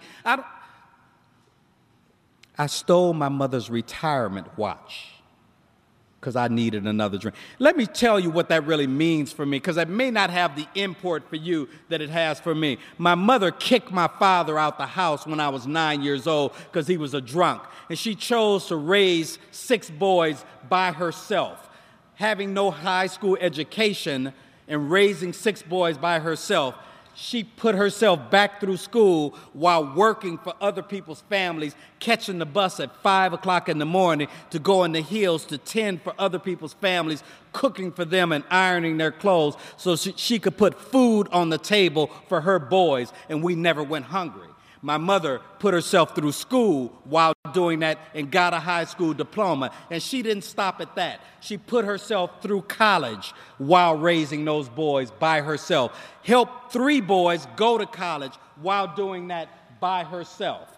I stole my mother's retirement watch because I needed another drink. Let me tell you what that really means for me, because it may not have the import for you that it has for me. My mother kicked my father out the house when I was 9 years old because he was a drunk, and she chose to raise 6 boys by herself. Having no high school education and raising 6 boys by herself, She put herself back through school while working for other people's families, catching the bus at 5 o'clock in the morning to go in the hills to tend for other people's families, cooking for them and ironing their clothes so she could put food on the table for her boys, and we never went hungry. My mother put herself through school while doing that and got a high school diploma. And she didn't stop at that. She put herself through college while raising those boys by herself. Helped 3 boys go to college while doing that by herself.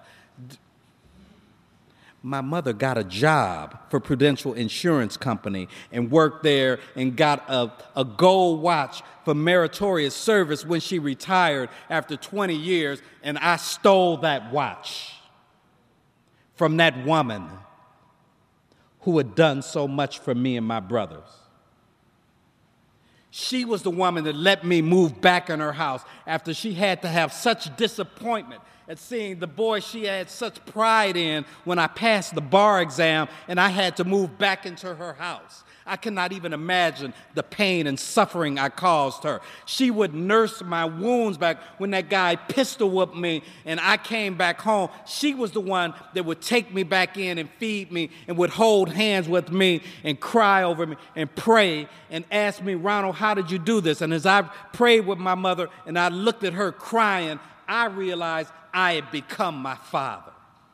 My mother got a job for Prudential Insurance Company and worked there and got a gold watch for meritorious service when she retired after 20 years, and I stole that watch from that woman who had done so much for me and my brothers. She was the woman that let me move back in her house after she had to have such disappointment at seeing the boy she had such pride in when I passed the bar exam and I had to move back into her house. I cannot even imagine the pain and suffering I caused her. She would nurse my wounds back when that guy pistol whipped me and I came back home. She was the one that would take me back in and feed me and would hold hands with me and cry over me and pray and ask me, Ronald, how did you do this? And as I prayed with my mother and I looked at her crying, I realized I had become my father.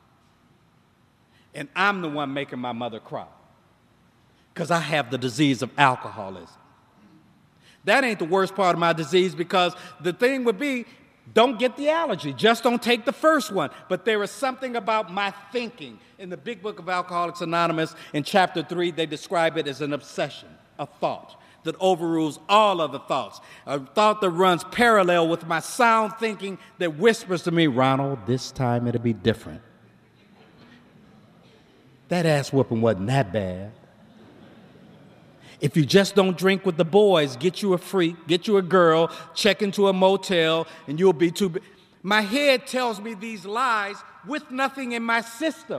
And I'm the one making my mother cry because I have the disease of alcoholism. That ain't the worst part of my disease, because the thing would be, don't get the allergy. Just don't take the first one. But there is something about my thinking. In the Big Book of Alcoholics Anonymous, in Chapter 3, they describe it as an obsession, a thought that overrules all other thoughts, a thought that runs parallel with my sound thinking that whispers to me, Ronald, this time it'll be different. That ass whooping wasn't that bad. If you just don't drink with the boys, get you a freak, get you a girl, check into a motel, and you'll be too big. My head tells me these lies with nothing in my system.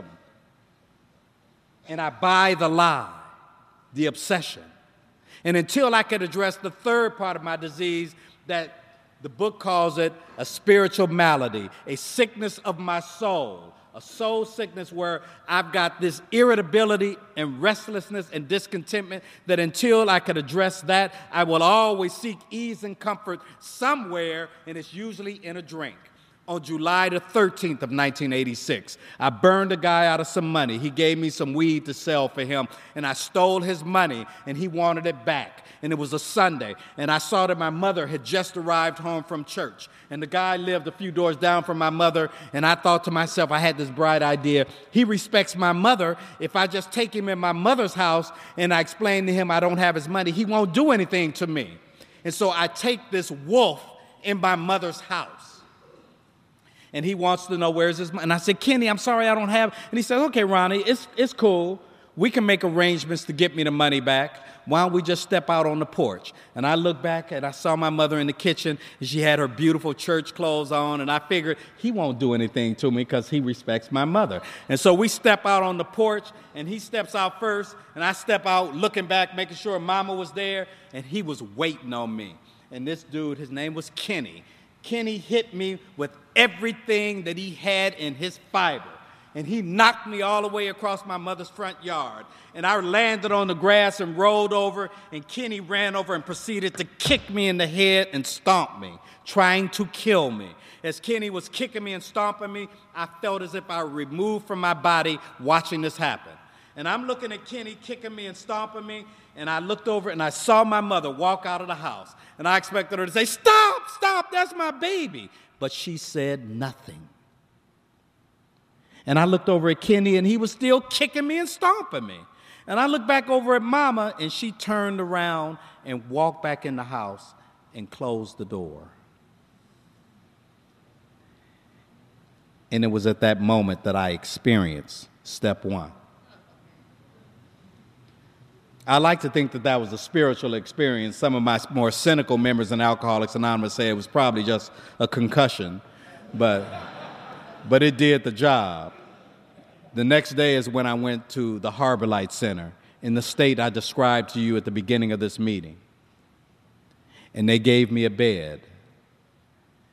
And I buy the lie, the obsession. And until I could address the third part of my disease, that the book calls it a spiritual malady, a sickness of my soul, a soul sickness where I've got this irritability and restlessness and discontentment, that until I could address that, I will always seek ease and comfort somewhere, and it's usually in a drink. On July the 13th of 1986, I burned a guy out of some money. He gave me some weed to sell for him, and I stole his money, and he wanted it back. And it was a Sunday, and I saw that my mother had just arrived home from church, and the guy lived a few doors down from my mother, and I thought to myself, I had this bright idea. He respects my mother. If I just take him in my mother's house and I explain to him I don't have his money, he won't do anything to me. And so I take this wolf in my mother's house. And he wants to know where's his money. And I said, Kenny, I'm sorry I don't have. And he said, okay, Ronnie, it's cool. We can make arrangements to get me the money back. Why don't we just step out on the porch? And I looked back and I saw my mother in the kitchen, and she had her beautiful church clothes on, and I figured he won't do anything to me because he respects my mother. And so we step out on the porch, and he steps out first, and I step out looking back, making sure Mama was there, and he was waiting on me. And this dude, his name was Kenny. Kenny hit me with everything that he had in his fiber. And he knocked me all the way across my mother's front yard. And I landed on the grass and rolled over, and Kenny ran over and proceeded to kick me in the head and stomp me, trying to kill me. As Kenny was kicking me and stomping me, I felt as if I were removed from my body watching this happen. And I'm looking at Kenny kicking me and stomping me, and I looked over and I saw my mother walk out of the house. And I expected her to say, stop, stop, that's my baby. But she said nothing. And I looked over at Kenny, and he was still kicking me and stomping me. And I looked back over at Mama, and she turned around and walked back in the house and closed the door. And it was at that moment that I experienced step one. I like to think that that was a spiritual experience. Some of my more cynical members in Alcoholics Anonymous say it was probably just a concussion, but it did the job. The next day is when I went to the Harbor Light Center in the state I described to you at the beginning of this meeting. And they gave me a bed.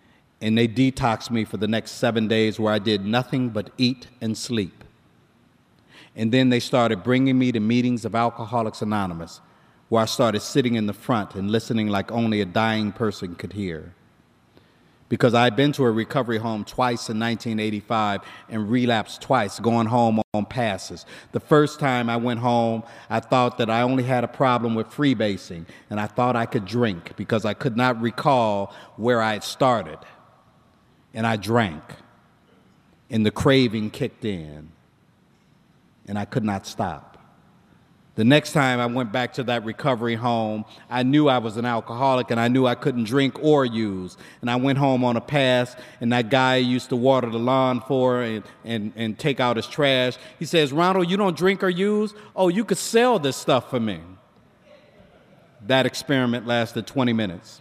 and they detoxed me for the next 7 days where I did nothing but eat and sleep. And then they started bringing me to meetings of Alcoholics Anonymous, where I started sitting in the front and listening like only a dying person could hear. Because I'd been to a recovery home twice in 1985 and relapsed twice, going home on passes. The first time I went home, I thought that I only had a problem with freebasing, and I thought I could drink because I could not recall where I had started. And I drank, and the craving kicked in, and I could not stop. The next time I went back to that recovery home, I knew I was an alcoholic and I knew I couldn't drink or use. And I went home on a pass, and that guy I used to water the lawn for and take out his trash, he says, "Ronald, you don't drink or use? Oh, you could sell this stuff for me." That experiment lasted 20 minutes.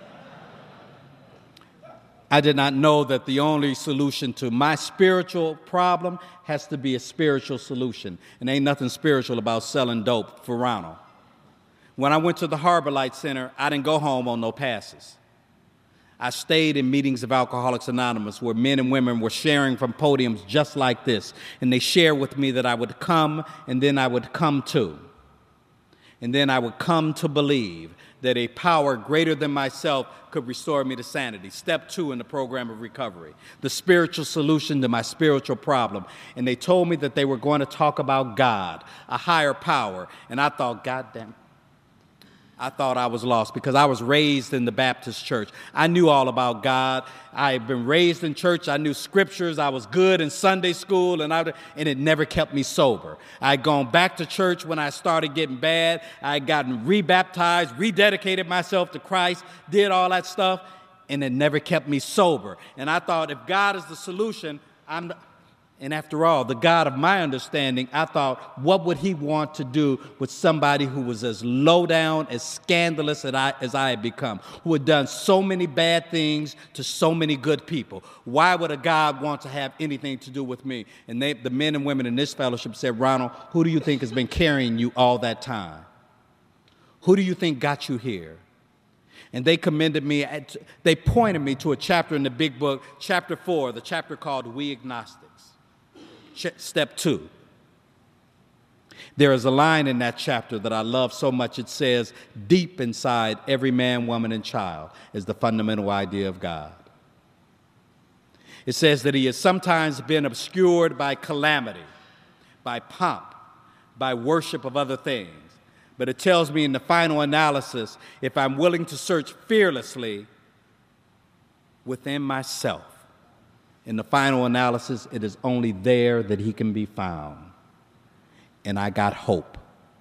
I did not know that the only solution to my spiritual problem has to be a spiritual solution. And ain't nothing spiritual about selling dope for Ronald. When I went to the Harbor Light Center, I didn't go home on no passes. I stayed in meetings of Alcoholics Anonymous where men and women were sharing from podiums just like this. And they shared with me that I would come, and then I would come to. And then I would come to believe that a power greater than myself could restore me to sanity. Step 2 in the program of recovery, the spiritual solution to my spiritual problem. And they told me that they were going to talk about God, a higher power. And I thought, God damn, I thought I was lost because I was raised in the Baptist church. I knew all about God. I had been raised in church. I knew scriptures. I was good in Sunday school, and it never kept me sober. I had gone back to church when I started getting bad. I had gotten rebaptized, rededicated myself to Christ, did all that stuff, and it never kept me sober. And I thought, if God is the solution, and after all, the God of my understanding, I thought, what would he want to do with somebody who was as low down, as scandalous as I had become, who had done so many bad things to so many good people? Why would a God want to have anything to do with me? And the men and women in this fellowship said, Ronald, who do you think has been carrying you all that time? Who do you think got you here? And they commended me, they pointed me to a chapter in the big book, chapter 4, the chapter called We Agnostics. Step 2. There is a line in that chapter that I love so much. It says, deep inside every man, woman, and child is the fundamental idea of God. It says that he has sometimes been obscured by calamity, by pomp, by worship of other things. But it tells me in the final analysis, if I'm willing to search fearlessly within myself, in the final analysis, it is only there that he can be found. And I got hope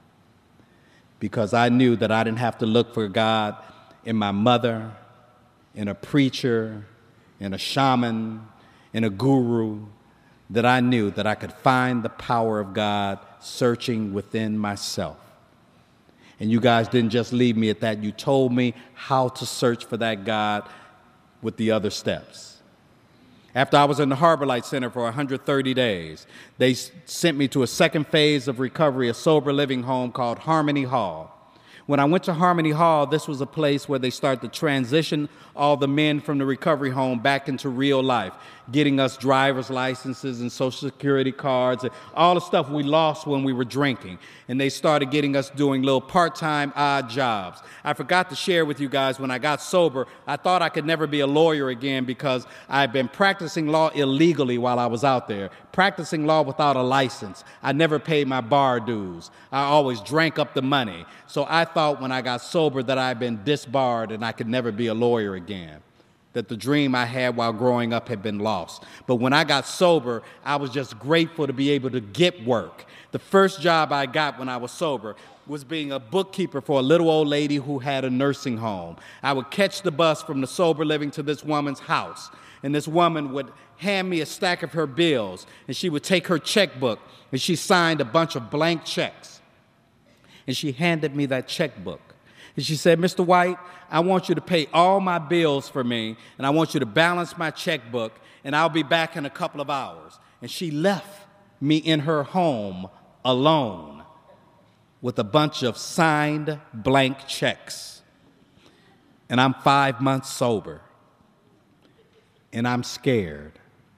because I knew that I didn't have to look for God in my mother, in a preacher, in a shaman, in a guru, that I knew that I could find the power of God searching within myself. And you guys didn't just leave me at that. You told me how to search for that God with the other steps. After I was in the Harbor Light Center for 130 days, they sent me to a second phase of recovery, a sober living home called Harmony Hall. When I went to Harmony Hall, this was a place where they started to transition all the men from the recovery home back into real life, getting us driver's licenses and Social Security cards and all the stuff we lost when we were drinking. And they started getting us doing little part-time odd jobs. I forgot to share with you guys, when I got sober, I thought I could never be a lawyer again because I had been practicing law illegally while I was out there, practicing law without a license. I never paid my bar dues. I always drank up the money. So I thought when I got sober that I had been disbarred and I could never be a lawyer again, that the dream I had while growing up had been lost. But when I got sober, I was just grateful to be able to get work. The first job I got when I was sober was being a bookkeeper for a little old lady who had a nursing home. I would catch the bus from the sober living to this woman's house, and this woman would hand me a stack of her bills, and she would take her checkbook, and she signed a bunch of blank checks. And she handed me that checkbook. And she said, Mr. White, I want you to pay all my bills for me, and I want you to balance my checkbook, and I'll be back in a couple of hours. And she left me in her home alone with a bunch of signed blank checks. And I'm 5 months sober. and I'm scared.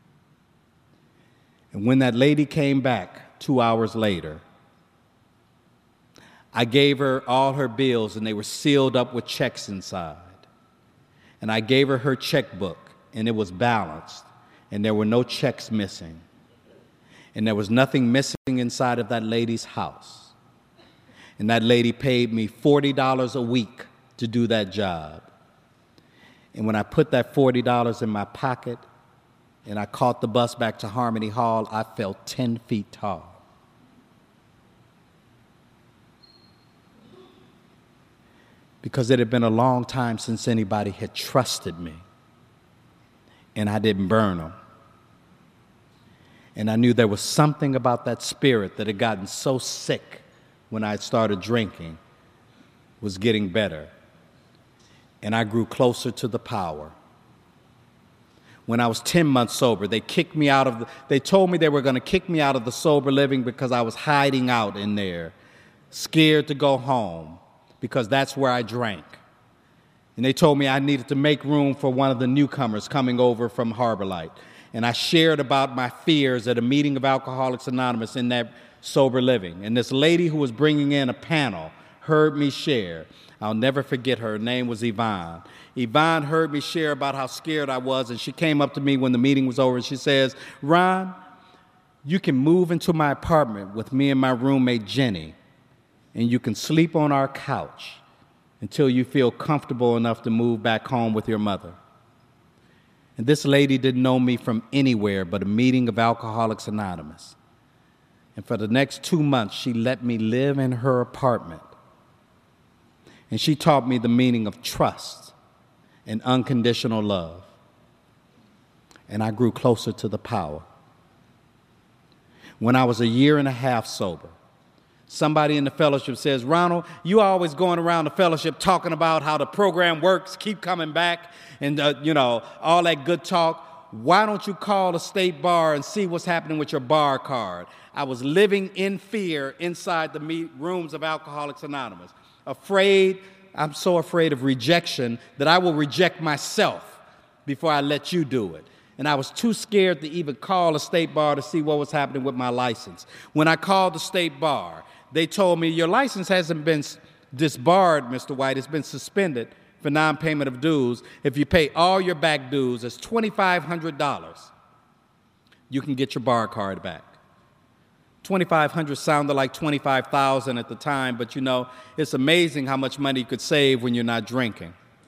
And when that lady came back 2 hours later, I gave her all her bills, and they were sealed up with checks inside. And I gave her her checkbook, and it was balanced, and there were no checks missing. And there was nothing missing inside of that lady's house. And that lady paid me $40 a week to do that job. And when I put that $40 in my pocket and I caught the bus back to Harmony Hall, I felt 10 feet tall. Because it had been a long time since anybody had trusted me, and I didn't burn them. And I knew there was something about that spirit that had gotten so sick when I had started drinking was getting better. And I grew closer to the power. When I was 10 months sober, they told me they were going to kick me out of the sober living because I was hiding out in there, scared to go home, because that's where I drank. And they told me I needed to make room for one of the newcomers coming over from Harbor Light. And I shared about my fears at a meeting of Alcoholics Anonymous in that sober living. And this lady who was bringing in a panel heard me share. I'll never forget her. Her name was Yvonne. Yvonne heard me share about how scared I was, and she came up to me when the meeting was over, and she says, "Ron, you can move into my apartment with me and my roommate, Jenny, and you can sleep on our couch until you feel comfortable enough to move back home with your mother." And this lady didn't know me from anywhere but a meeting of Alcoholics Anonymous. And for the next 2 months, she let me live in her apartment. And she taught me the meaning of trust and unconditional love. And I grew closer to the power. When I was a year and a half sober, somebody in the fellowship says, "Ronald, you always going around the fellowship talking about how the program works, keep coming back, and all that good talk. Why don't you call the state bar and see what's happening with your bar card?" I was living in fear inside the rooms of Alcoholics Anonymous. I'm so afraid of rejection that I will reject myself before I let you do it. And I was too scared to even call a state bar to see what was happening with my license. When I called the state bar, they told me, "Your license hasn't been disbarred, Mr. White. It's been suspended for non-payment of dues. If you pay all your back dues, it's $2,500. You can get your bar card back." $2,500 sounded like $25,000 at the time, but it's amazing how much money you could save when you're not drinking.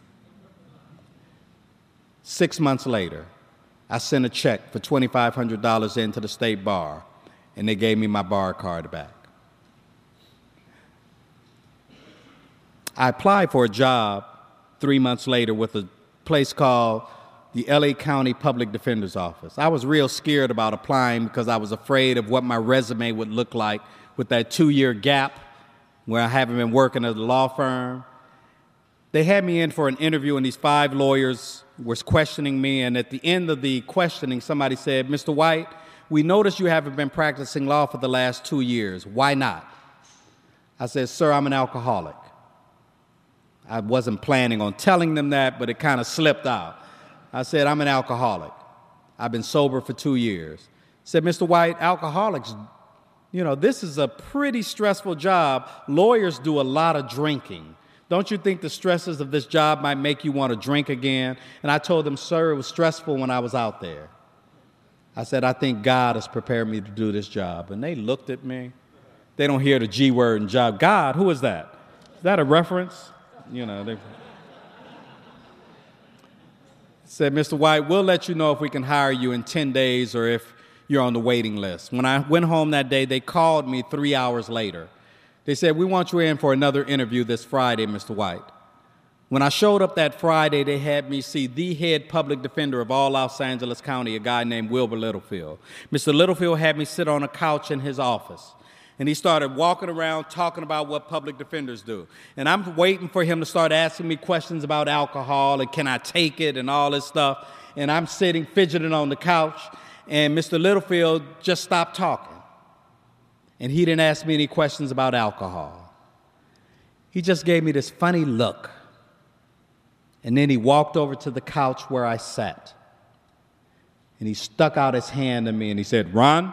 6 months later, I sent a check for $2,500 into the state bar, and they gave me my bar card back. I applied for a job 3 months later with a place called the LA County Public Defender's Office. I was real scared about applying because I was afraid of what my resume would look like with that 2-year gap where I haven't been working at a law firm. They had me in for an interview, and these 5 lawyers were questioning me, and at the end of the questioning, somebody said, "Mr. White, we noticed you haven't been practicing law for the last 2 years. Why not?" I said, "Sir, I'm an alcoholic." I wasn't planning on telling them that, but it kind of slipped out. I said, "I'm an alcoholic. I've been sober for 2 years." I said, "Mr. White, alcoholics, this is a pretty stressful job. Lawyers do a lot of drinking. Don't you think the stresses of this job might make you want to drink again?" And I told them, "Sir, it was stressful when I was out there." I said, "I think God has prepared me to do this job." And they looked at me. They don't hear the G word in job. God, who is that? Is that a reference? They said, "Mr. White, we'll let you know if we can hire you in 10 days or if you're on the waiting list." When I went home that day, they called me 3 hours later. They said, "We want you in for another interview this Friday, Mr. White." When I showed up that Friday, they had me see the head public defender of all Los Angeles County, a guy named Wilbur Littlefield. Mr. Littlefield had me sit on a couch in his office. And he started walking around talking about what public defenders do. And I'm waiting for him to start asking me questions about alcohol and can I take it and all this stuff. And I'm sitting fidgeting on the couch, and Mr. Littlefield just stopped talking. And he didn't ask me any questions about alcohol. He just gave me this funny look. And then he walked over to the couch where I sat. And he stuck out his hand to me and he said, "Ron,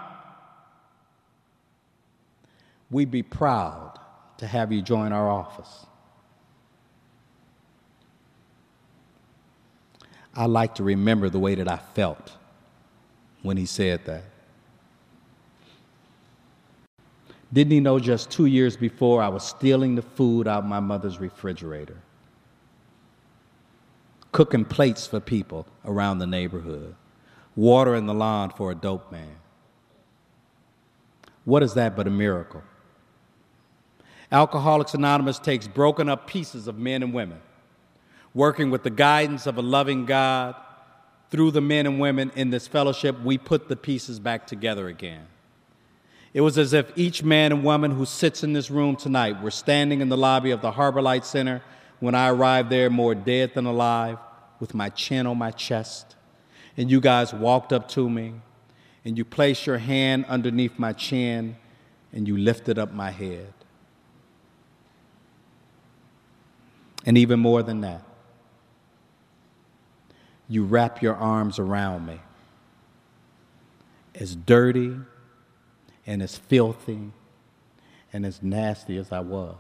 we'd be proud to have you join our office." I like to remember the way that I felt when he said that. Didn't he know just 2 years before I was stealing the food out of my mother's refrigerator, cooking plates for people around the neighborhood, watering the lawn for a dope man? What is that but a miracle? Alcoholics Anonymous takes broken up pieces of men and women, working with the guidance of a loving God. Through the men and women in this fellowship, we put the pieces back together again. It was as if each man and woman who sits in this room tonight were standing in the lobby of the Harbor Light Center when I arrived there more dead than alive, with my chin on my chest. And you guys walked up to me, and you placed your hand underneath my chin, and you lifted up my head. And even more than that, you wrap your arms around me, as dirty and as filthy and as nasty as I was.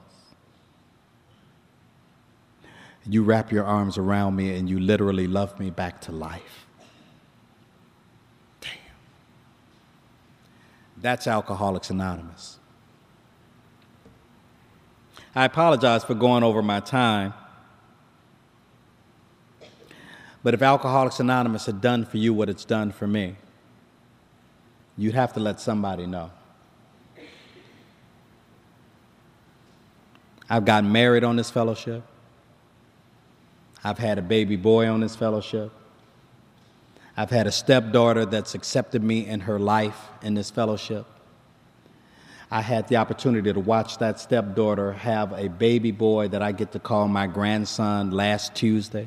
You wrap your arms around me and you literally love me back to life. Damn. That's Alcoholics Anonymous. I apologize for going over my time, but if Alcoholics Anonymous had done for you what it's done for me, you'd have to let somebody know. I've gotten married on this fellowship. I've had a baby boy on this fellowship. I've had a stepdaughter that's accepted me in her life in this fellowship. I had the opportunity to watch that stepdaughter have a baby boy that I get to call my grandson last Tuesday.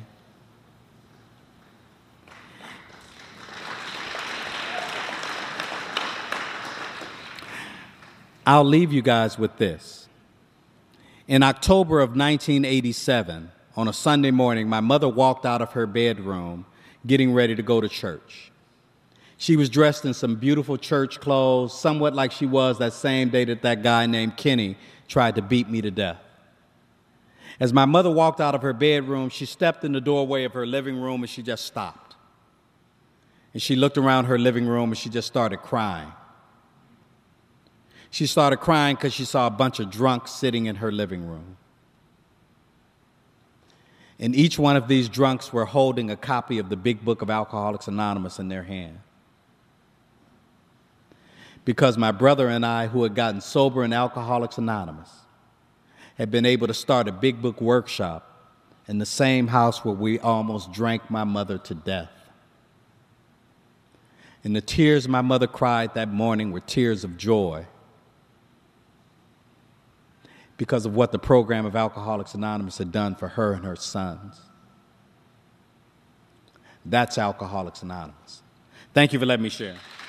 I'll leave you guys with this. In October of 1987, on a Sunday morning, my mother walked out of her bedroom getting ready to go to church. She was dressed in some beautiful church clothes, somewhat like she was that same day that that guy named Kenny tried to beat me to death. As my mother walked out of her bedroom, she stepped in the doorway of her living room and she just stopped. And she looked around her living room and she just started crying. She started crying because she saw a bunch of drunks sitting in her living room. And each one of these drunks were holding a copy of the Big Book of Alcoholics Anonymous in their hand. Because my brother and I, who had gotten sober in Alcoholics Anonymous, had been able to start a Big Book workshop in the same house where we almost drank my mother to death. And the tears my mother cried that morning were tears of joy, because of what the program of Alcoholics Anonymous had done for her and her sons. That's Alcoholics Anonymous. Thank you for letting me share.